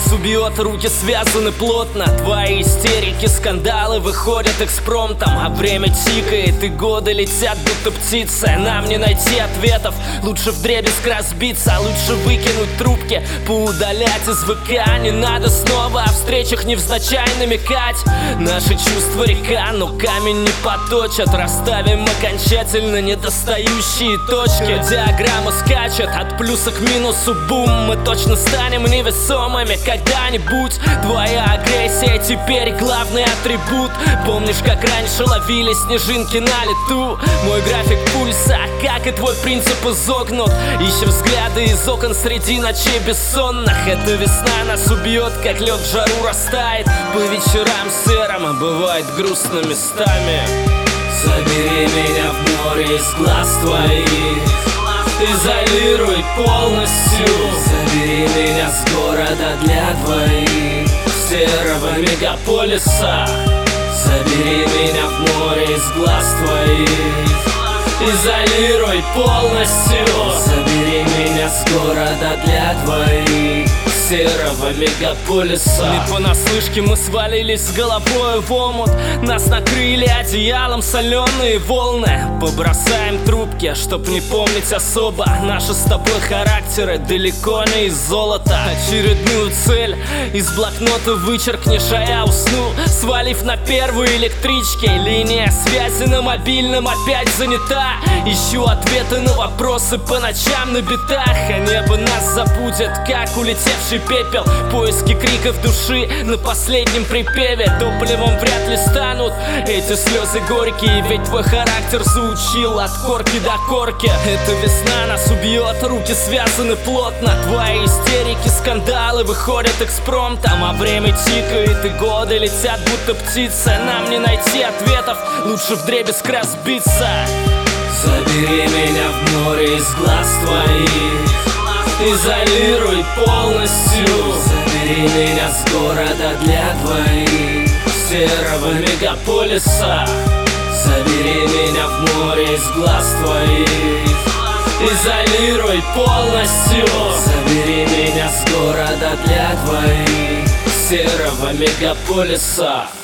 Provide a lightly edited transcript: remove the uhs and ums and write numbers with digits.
нас убьет, руки связаны плотно. Твои истерики, скандалы выходят экспромтом, а время тикает и годы летят, будто птицы. Нам не найти ответов, лучше вдребезг разбиться, лучше выкинуть трубки, поудалять из ВК. Не надо снова о встречах невзначай намекать. Наши чувства река, но камень не поточат. Расставим окончательно недостающие точки. Диаграмма скачет от плюса к минусу, бум. Мы точно станем невесомыми когда-нибудь. Твоя агрессия теперь главный атрибут. Помнишь, как раньше ловили снежинки на лету? Мой график пульса, как и твой принцип, изогнут. Ищем взгляды из окон среди ночей бессонных. Эта весна нас убьет, как лед в жару растает. По вечерам серым бывает грустно местами. Забери меня в море из глаз твоих, изолируй полностью. Забери меня с города для двоих, серого мегаполиса. Забери меня в море из глаз твоих, изолируй полностью. Забери меня с города для двоих, серого мегаполиса. Не понаслышке мы свалились с головой в омут. Нас накрыли одеялом соленые волны. Побросаем трубки, чтоб не помнить особо. Наши с тобой характеры далеко не из золота. Очередную цель из блокнота вычеркнешь, а я усну, свалив на первой электричке. Линия связи на мобильном опять занята. Ищу ответы на вопросы по ночам на битах. А небо нас забудет, как улетевший пепел. Поиски криков души на последнем припеве. Топливом вряд ли станут эти слезы горькие, ведь твой характер заучил от корки до корки. Эта весна нас убьет, руки связаны плотно. Твои истерики, скандалы выходят экспромтом, а время тикает и годы летят, будто птицы. Нам не найти ответов, лучше вдребезг разбиться. Забери меня в море из глаз твоих, изолируй полностью. Забери меня с города для двоих, серого мегаполиса. Забери меня в море из глаз твоих, изолируй полностью. Забери меня с города для двоих, серого мегаполиса.